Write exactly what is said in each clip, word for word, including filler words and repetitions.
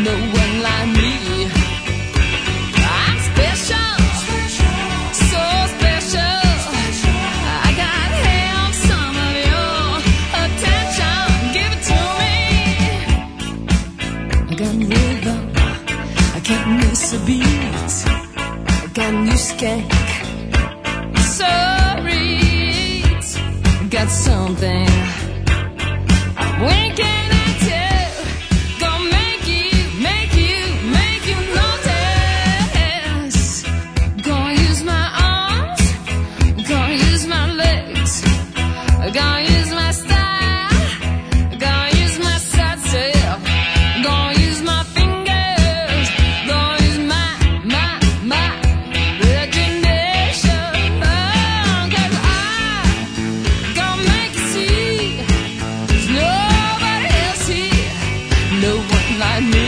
no one like me. I'm special, so special. I gotta have some of your attention. Give it to me. I got rhythm, I can't miss a beat. I got new skank, so reach. I got something I'm winking at you. Gonna make you, make you, make you notice. Gonna use my arms, gonna use my legs, gonna use my style, gonna use my side self, gonna use my fingers, gonna use my, my, my imagination. Oh, 'cause I gonna make you see there's nobody else here, no one like me.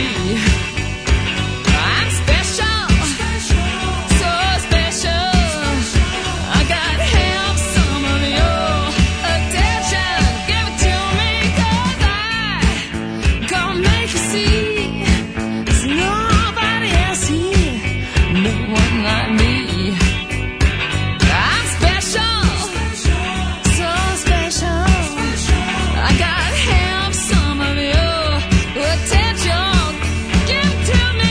I'm special, so special. I gotta have some of your attention. Give it to me, 'cause I gonna make you see there's nobody else here, no one like me. I'm special, so special. I gotta have some of your attention. Give it to me.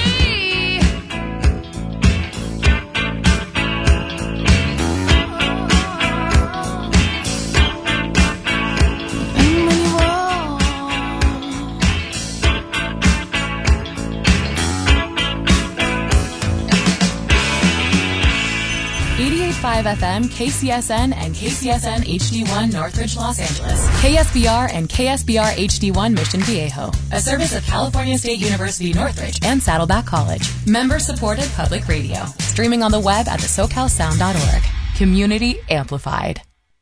And when you walk, eighty-eight point five F M, K C S N, and K C S N H D one Northridge, Los Angeles. K S B R and K S B R H D one Mission Viejo. A service of California State University Northridge and Saddleback College. Member-supported public radio. Streaming on the web at the socal sound dot org. Community amplified.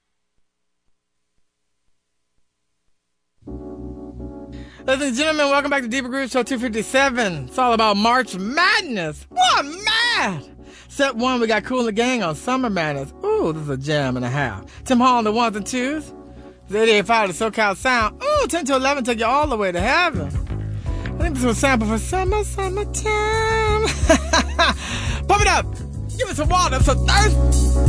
Ladies and gentlemen, welcome back to Deeper Groove Show two fifty-seven. It's all about March Madness. What mad? Step one, we got Kool and the Gang on Summer Madness. Ooh, this is a jam and a half. Tim Hall on the ones and twos. The eighty-eight point five, the SoCal Sound. Ooh, ten to eleven take you all the way to heaven. I think this was a sample for summer, summertime. Pump it up. Give it some water. I'm so thirsty.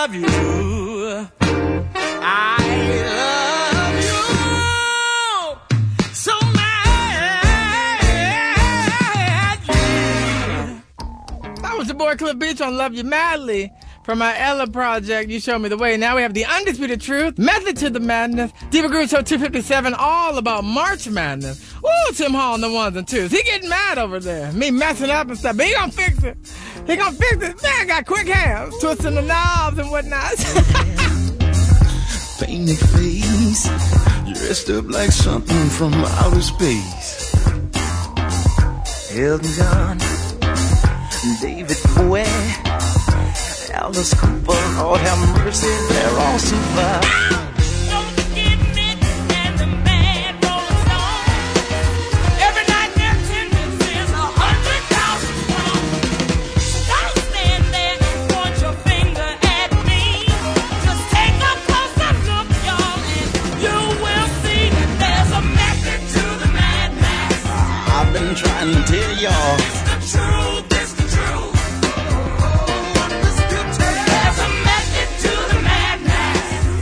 love you. I love you so much. That was your boy Cliff Beach on Love You Madly from our Ella project. You showed me the way. Now we have the undisputed truth, method to the madness, Diva Groove Show two fifty-seven, all about March Madness. Woo, Tim Hall on the ones and twos. He getting mad over there. Me messing up and stuff, but he gonna fix it. He gonna fix it. Man, got quick hands, twisting the knobs and whatnot. Painted face, dressed up like something from outer space. Elton John, David Bowie, Alice Cooper, Lord have mercy, they're all super. Trying to tell y'all it's the truth, it's the truth. There's a method to the madness.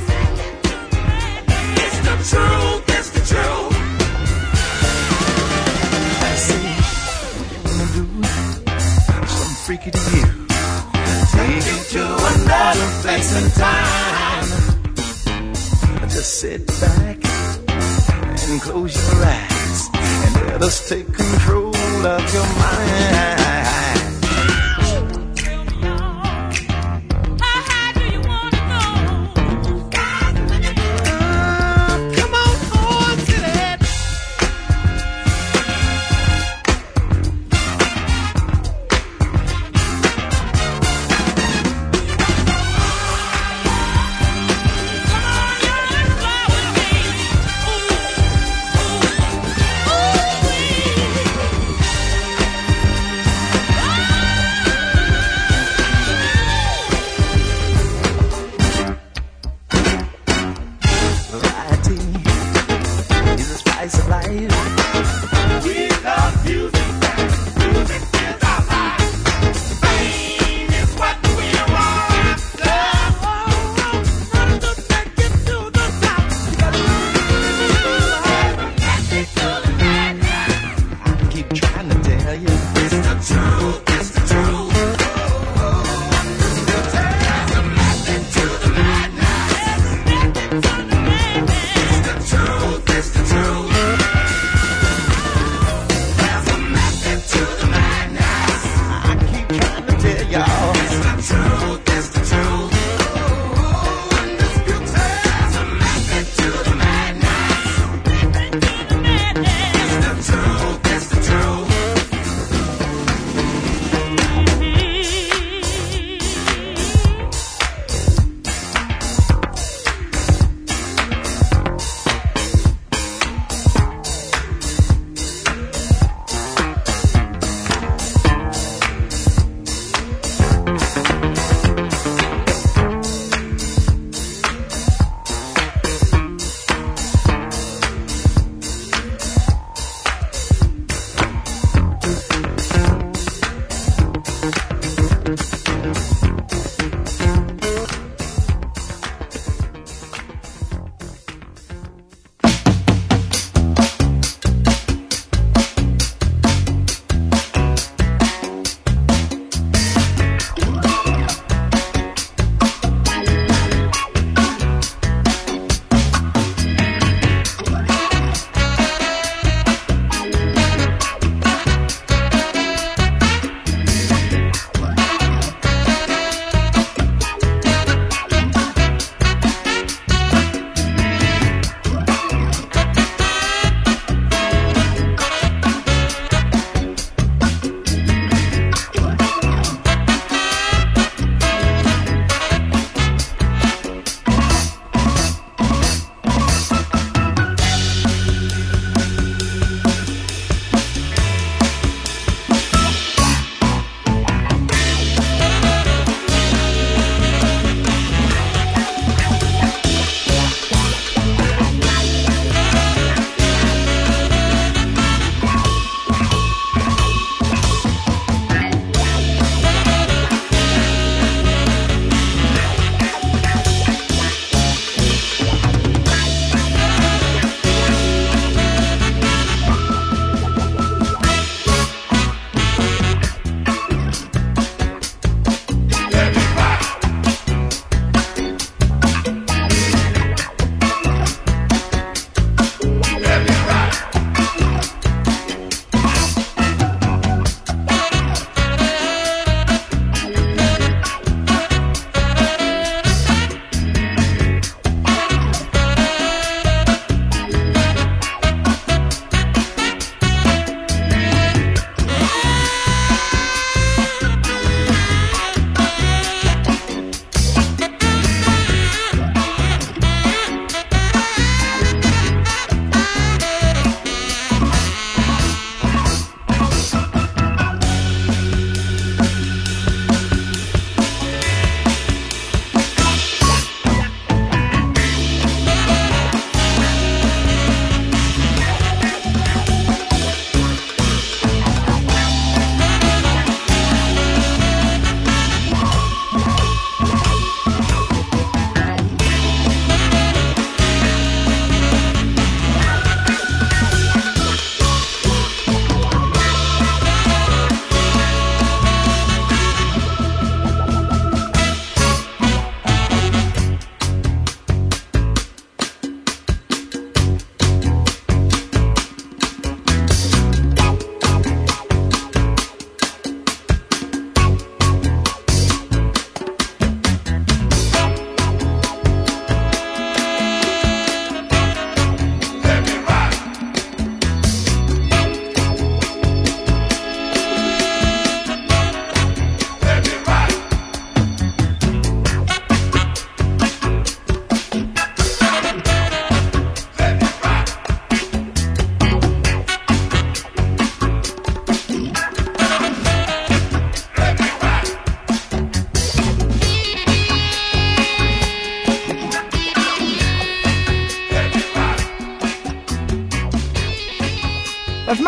It's the truth, it's the truth. I say, you wanna do something freaky to you. Take it to another place and time. Just sit back and close your eyes. Let us take control of your mind.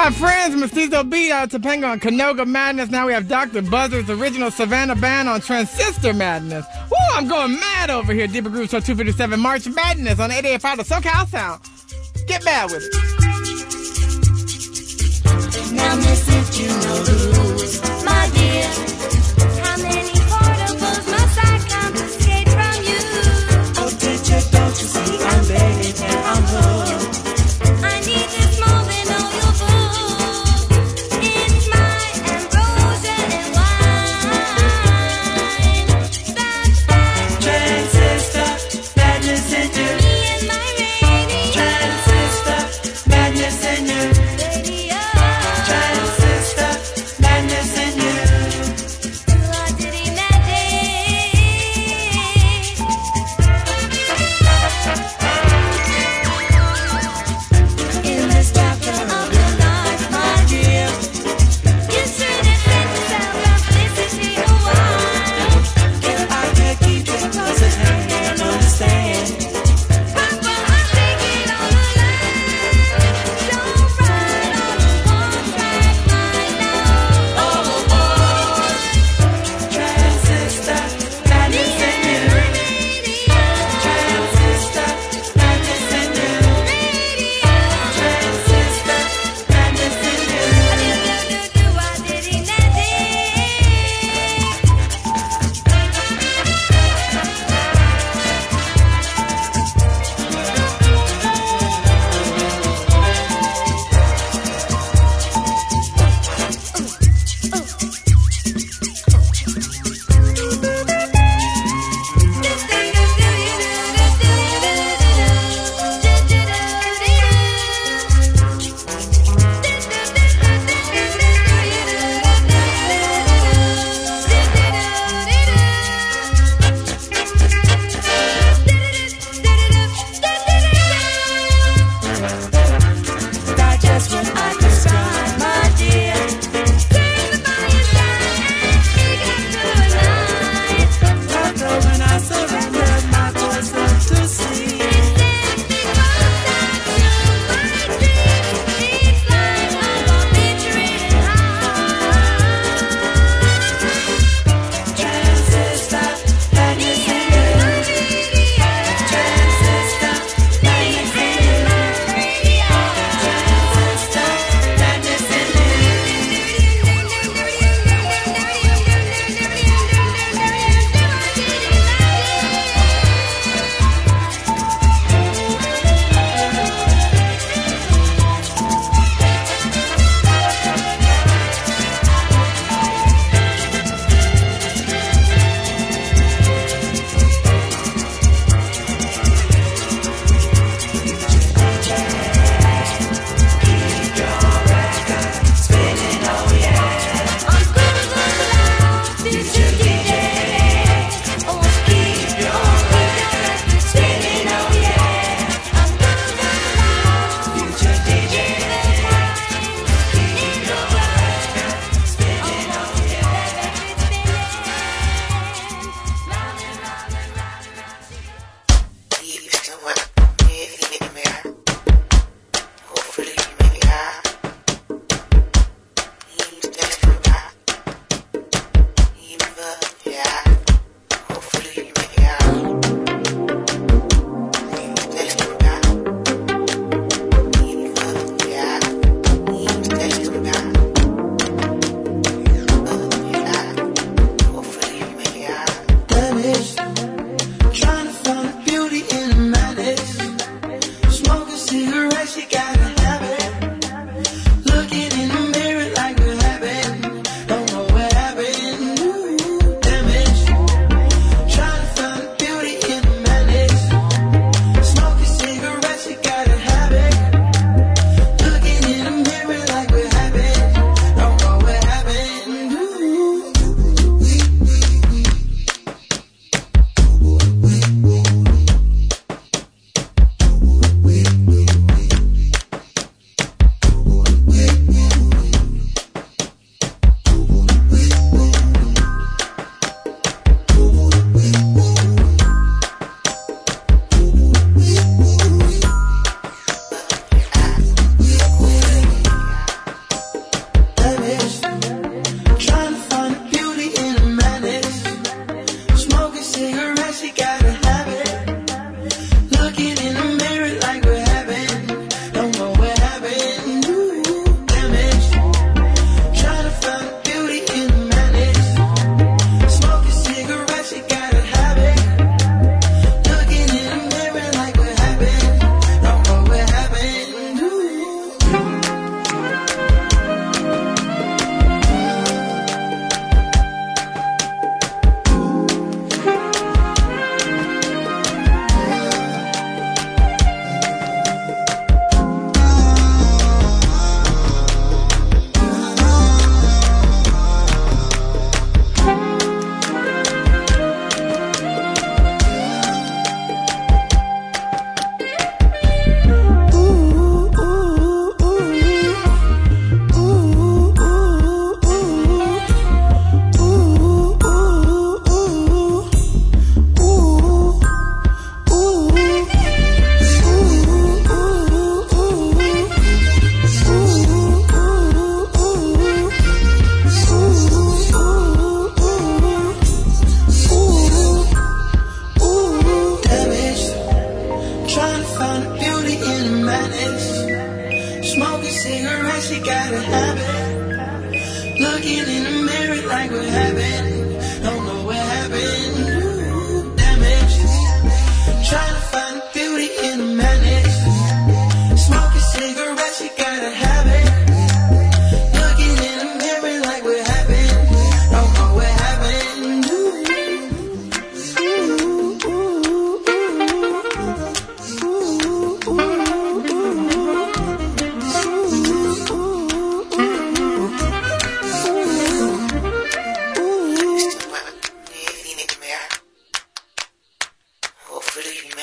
got Friends, Mestizo Beat out of Topanga on Canoga Madness. Now we have Doctor Buzzard's original Savannah Band on Transistor Madness. Woo, I'm going mad over here. Deeper Groove Show two fifty-seven, March Madness on eighty-eight point five, the SoCal Sound. Get mad with it. Now, miss, if you know the rules, my dear, how many portables must I confiscate from you? Oh, picture, don't you see I'm begging and I'm hooked. I need this more than all your books. It's my ambrosia and wine. That's that. Transistor, madness in you. Me and my radio. Transistor, madness in you. Radio. Transistor, madness in you.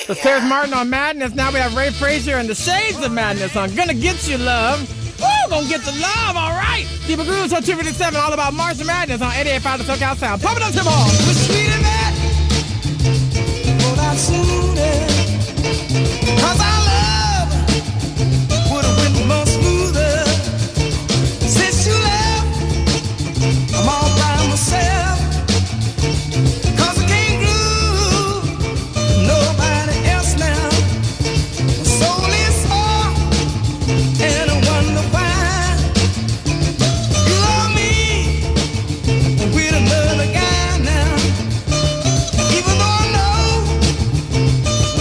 The Terrence Martin on Madness. Now we have Ray Frazier and the Shades of Madness on Gonna Get You Love. Woo, gonna get the love, all right. Deeper Grooves on two fifty-seven, all about March Madness on eighty-eight point five The SoCal Sound. Pump it up, Tim Hall. The sweeter that, well, I've seen it. Cause our love would have been much smoother. Since you left, I'm all by myself. Cause I can't groove nobody else now. My soul is sore, and I wonder why. You love me with another guy now. Even though I know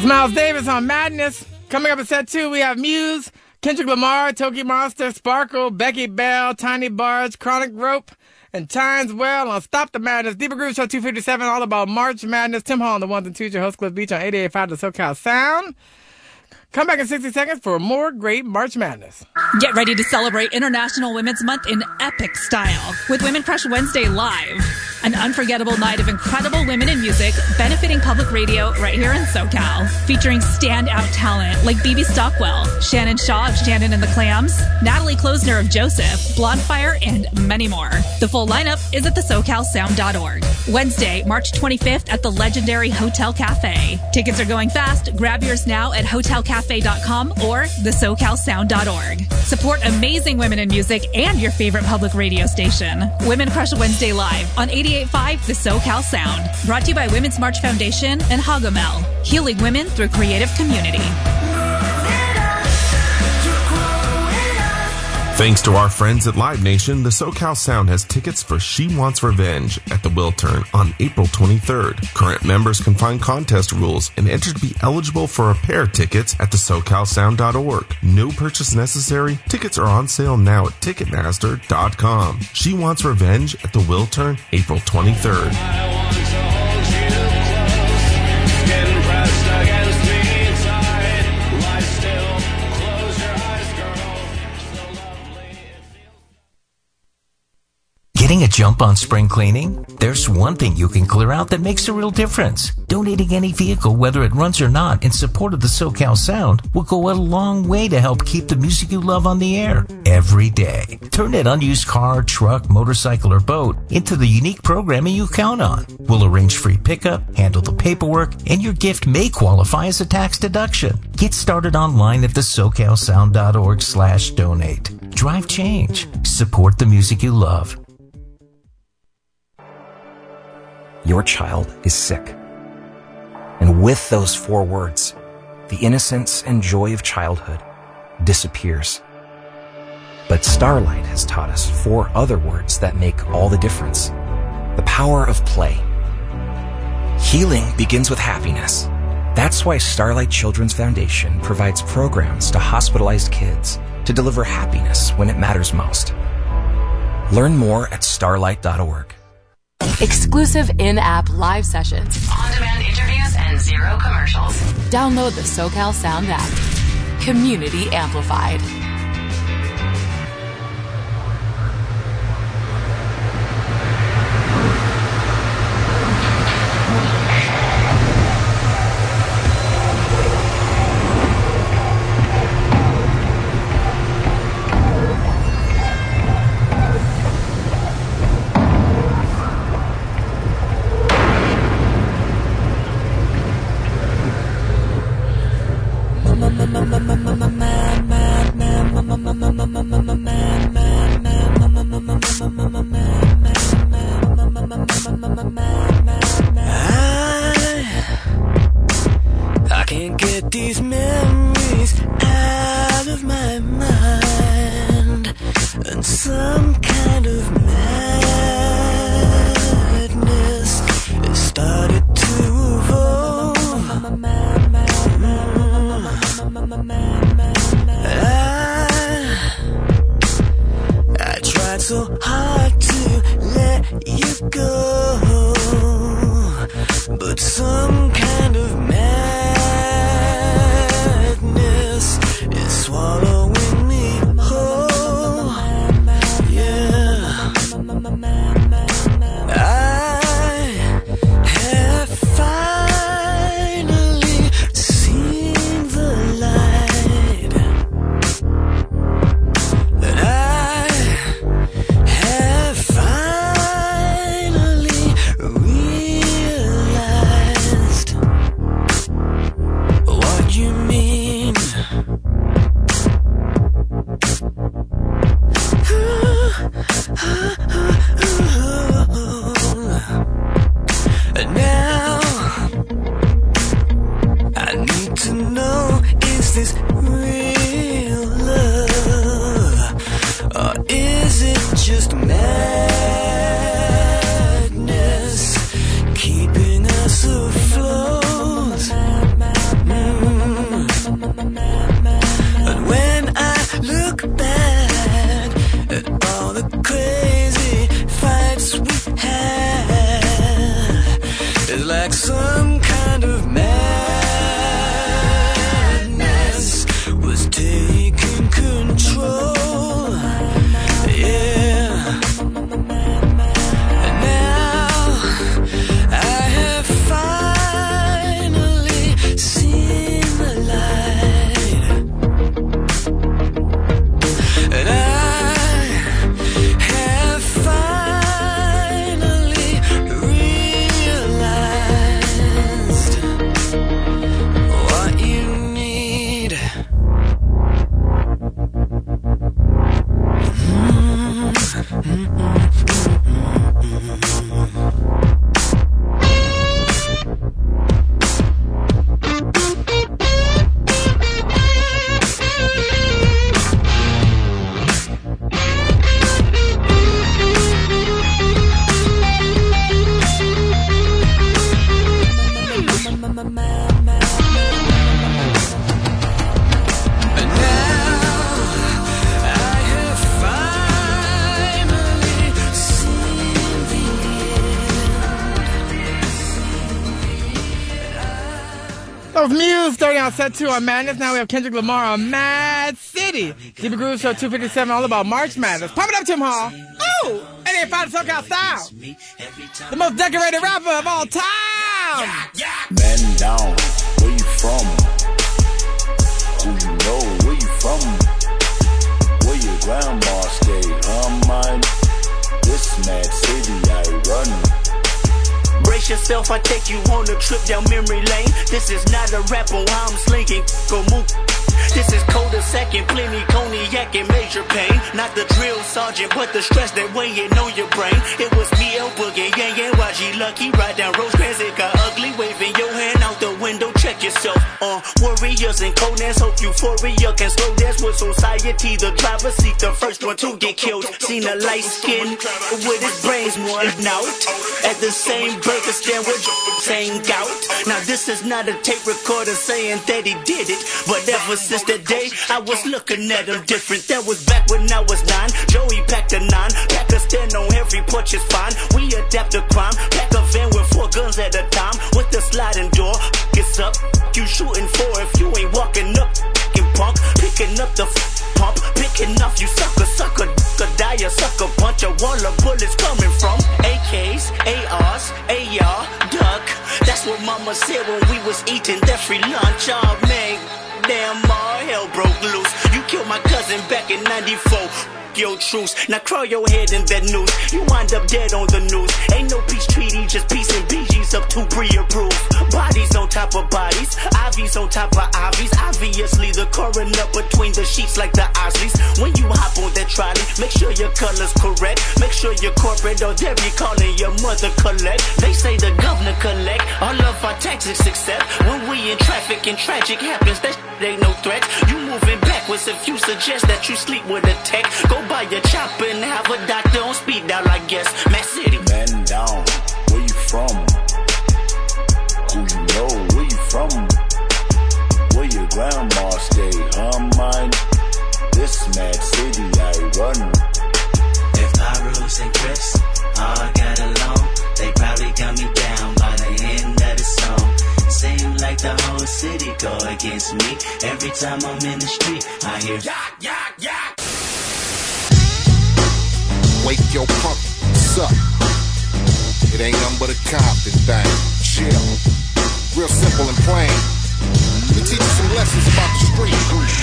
Miles Davis on Madness. Coming up at set two, we have Muse, Kendrick Lamar, Toki Monster, Sparkle, Becky Bell, Tiny Barge, Chronic Rope, and Tynes Well on Stop the Madness. Deeper Groove Show two fifty-seven, all about March Madness. Tim Hall on the ones and twos, your host Cliff Beach on eighty-eight point five The SoCal Sound. Come back in sixty seconds for more great March Madness. Get ready to celebrate International Women's Month in epic style with Women Crush Wednesday Live. An unforgettable night of incredible women in music benefiting public radio right here in SoCal. Featuring standout talent like B B Stockwell, Shannon Shaw of Shannon and the Clams, Natalie Klosner of Joseph, Blondfire, and many more. The full lineup is at the socal sound dot org. Wednesday, March twenty-fifth at the legendary Hotel Cafe. Tickets are going fast. Grab yours now at hotel cafe dot com or the socal sound dot org. Support amazing women in music and your favorite public radio station. Women Crush Wednesday Live on eighty-eight point five The SoCal Sound. Brought to you by Women's March Foundation and Hagomel. Healing women through creative community. Thanks to our friends at Live Nation, the SoCal Sound has tickets for She Wants Revenge at the Wiltern on April twenty-third. Current members can find contest rules and enter to be eligible for a pair of tickets at the socal sound dot org. No purchase necessary. Tickets are on sale now at ticketmaster dot com. She Wants Revenge at the Wiltern, April twenty-third. Getting a jump on spring cleaning? There's one thing you can clear out that makes a real difference. Donating any vehicle, whether it runs or not, in support of the SoCal Sound will go a long way to help keep the music you love on the air every day. Turn that unused car, truck, motorcycle, or boat into the unique programming you count on. We'll arrange free pickup, handle the paperwork, and your gift may qualify as a tax deduction. Get started online at the socal sound dot org slash donate. Drive change. Support the music you love. Your child is sick. And with those four words, the innocence and joy of childhood disappears. But Starlight has taught us four other words that make all the difference. The power of play. Healing begins with happiness. That's why Starlight Children's Foundation provides programs to hospitalized kids to deliver happiness when it matters most. Learn more at starlight dot org. Exclusive in-app live sessions, on-demand interviews, and zero commercials. Download the SoCal Sound app. Community amplified. I can't get these memories out of my mind, and some kind of madness has started to evolve. I, I tried so hard to let you go, but some kind of madness is swallowing me whole. Yeah, I have finally seen the light, and I have finally That was Muse starting out set two on Madness. Now we have Kendrick Lamar on Mad City. Deeper Groove Show two fifty-seven, all about March Madness. Pump it up, Tim Hall. Ooh, eighty-eight point five SoCal Style. The most decorated rapper of all time. Man down, where you from? Who you know, where you from? Where your grandma stay, huh, mine? This Mad City I run. Brace yourself, I take you on a trip down memory lane. This is not a rap on how I'm slinking. Go move. This is colder second, plenty cognac and major pain. Not the drill sergeant, but the stress that weighing on your brain. It was me, El Boogie, Yang Yang, Y G Lucky. Ride down Rosecrans, it got ugly. Waving your hand out the window, check yourself. Uh, warriors and Conan's hope euphoria can slow dance with society. The driver seek the first one to get killed. Seen a light skin with his brains worn out. At the same burger stand with same gout. Now this is not a tape recorder saying that he did it, but ever since that day I was looking at him different. That was back when I was nine. Joey packed a nine, pack a stand on every porch is fine. We adapt to crime, pack a van with four guns at a time. With the sliding door, it's up. You shooting for if you ain't walking up, f***ing punk. Picking up the f- pump, picking off you sucker, sucker, sucker, die a sucker. Bunch of wall of bullets coming from A Ks, A Rs, A R, duck. That's what mama said when we was eating that free lunch. Oh man, damn, all hell broke loose. You killed my cousin back in ninety-four. Your truce, now crawl your head in that noose. You wind up dead on the news. Ain't no peace treaty, just peace and B Gs up to pre-approved. Bodies on top of bodies, I Vs on top of I Vs. Obviously the coroner between the sheets like the Osleys. When you hop on that trolley, make sure your color's correct. Make sure you're corporate or they'll be calling your mother collect. They say the governor collect all of our taxes except when we in traffic and tragic happens. That ain't no threat. You moving backwards if you suggest that you sleep with a tech. Go buy your chopper and have a doctor on speed dial, I guess. Mad City. Man down, where you from? Who you know, where you from? Where your grandma stay, huh, mine? This Mad City I run. If Pyrus and Crips all got along, they probably got me down by the end of the song. Seem like the whole city go against me. Every time I'm in the street, I hear yak, yak, yak. Wake your punk, suck. It ain't nothing but a Compton thing. Chill. Real simple and plain. Let me teach you some lessons about the street.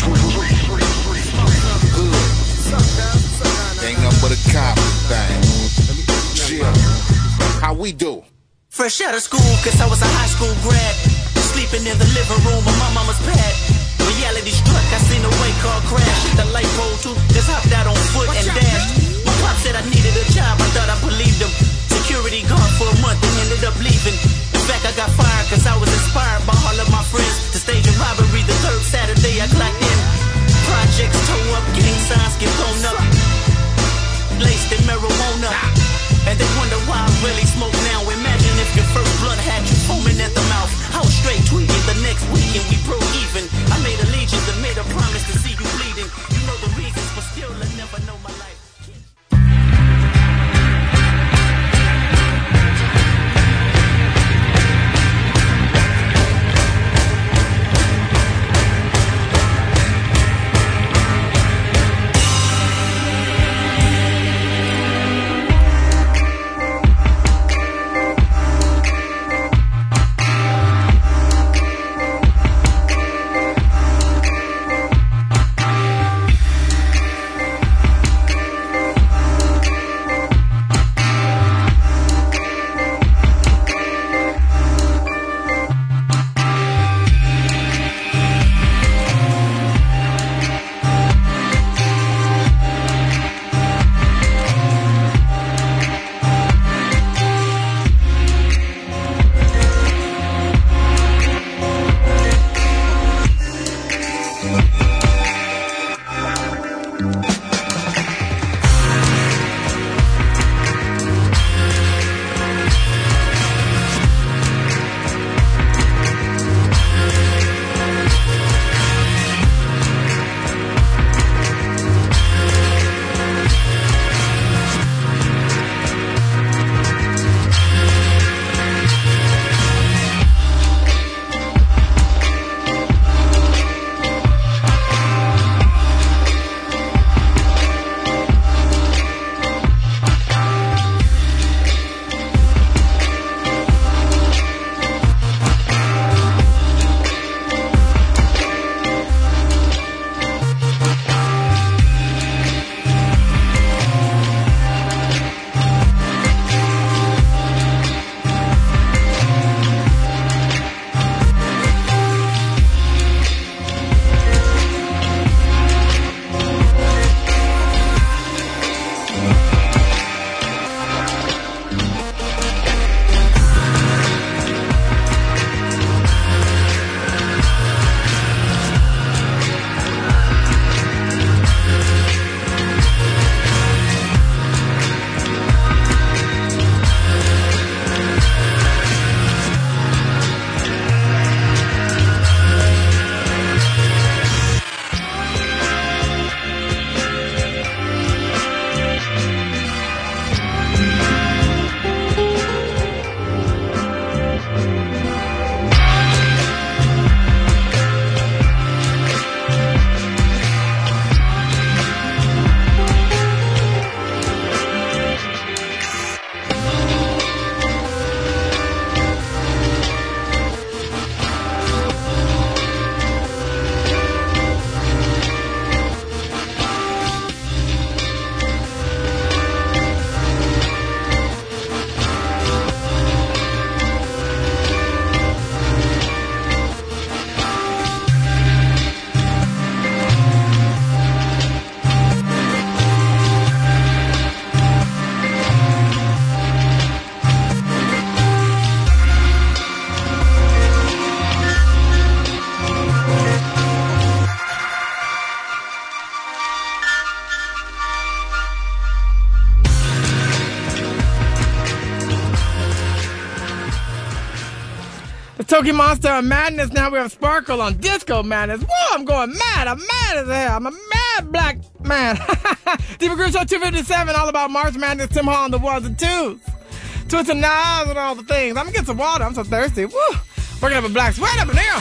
Good. Ain't nothing but a Compton thing. Chill. How we do? Fresh out of school, cause I was a high school grad. Sleeping in the living room of my mama's pad. Reality struck, I seen a white car crash. Hit the light pole too, just hopped out on foot and dashed. My pop said I needed a job, I thought I believed him. Security guard for a month and ended up leaving. In fact, I got fired cause I was inspired by all of my friends to stage a robbery the third Saturday I clocked in. Projects toe up, gang signs get blown up. Laced in marijuana. And they wonder why I really smoke now. Imagine if your first blunt had you foaming at the mouth. I was straight tweaking the next weekend, we broke even. I made allegiance and made a promise to see you bleeding. You know the reasons, but still I never know my life. Toki Monster on Madness. Now we have Sparkle on Disco Madness. Whoa, I'm going mad. I'm mad as hell. I'm a mad black man. Deeper Groove Show two fifty-seven, all about March Madness. Tim Hall on the ones and twos. Twisting knives and all the things. I'm going to get some water. I'm so thirsty. Woo. Working up a black sweat up in here.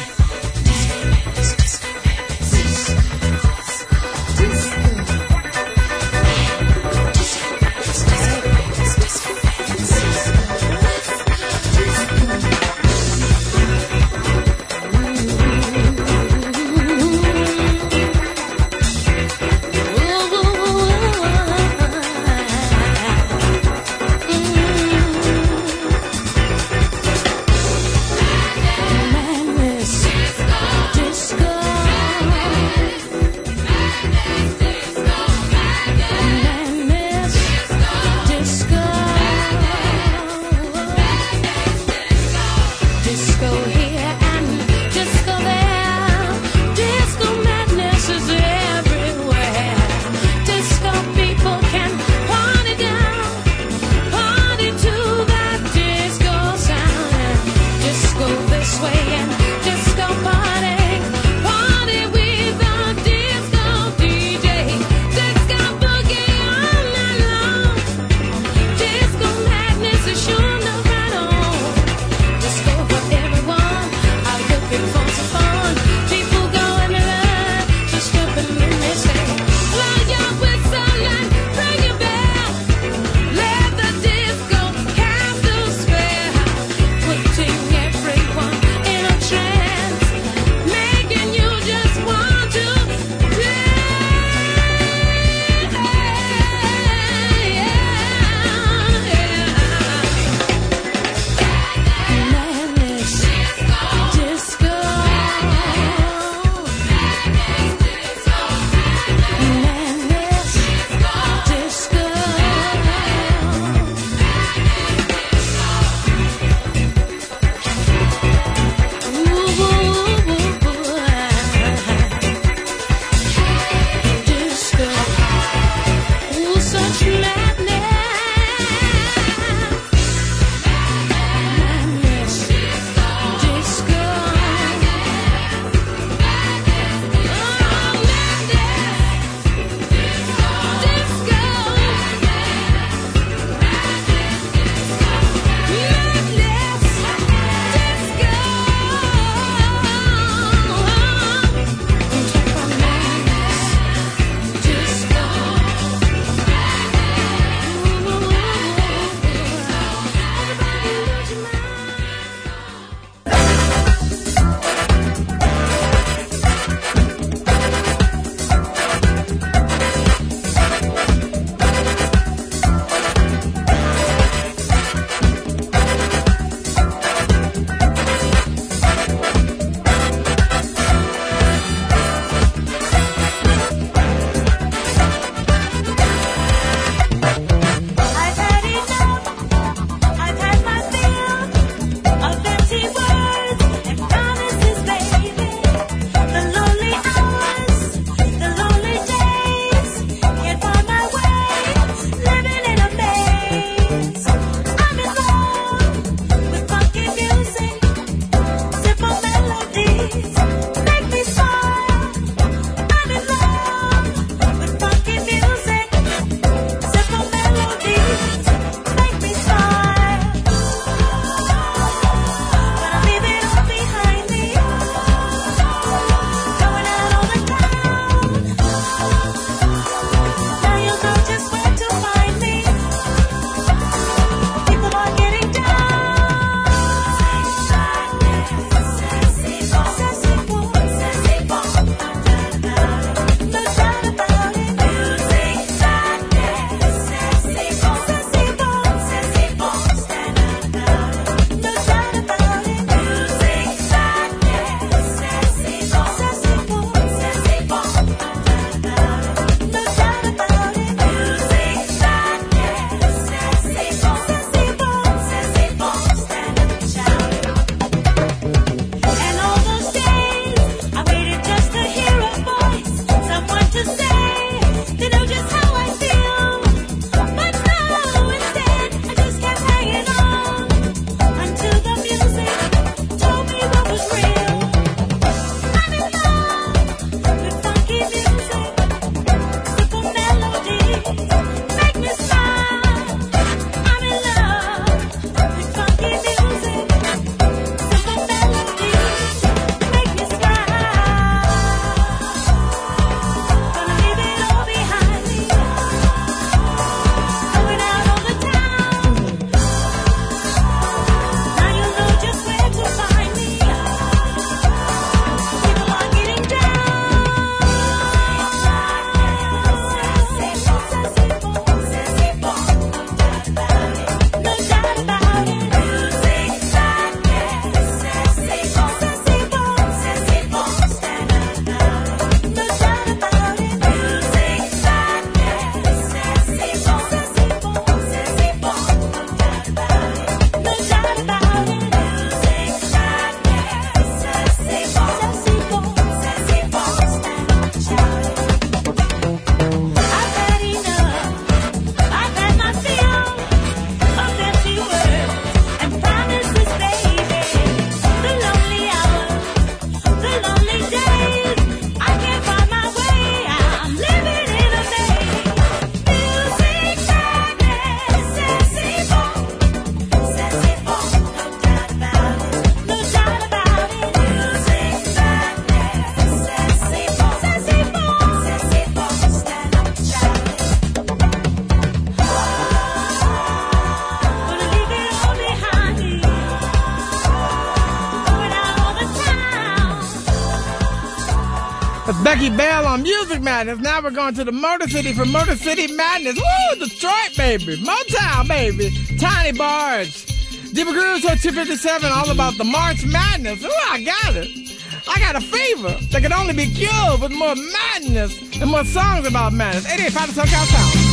Becky Bell on Music Madness. Now we're going to the Motor City for Motor City Madness. Woo! Detroit, baby. Motown, baby. Tiny Barge. Deeper Grooves at two fifty-seven, all about the March Madness. Ooh, I got it. I got a fever that can only be cured with more madness and more songs about madness. eight eight five SoCal Sound.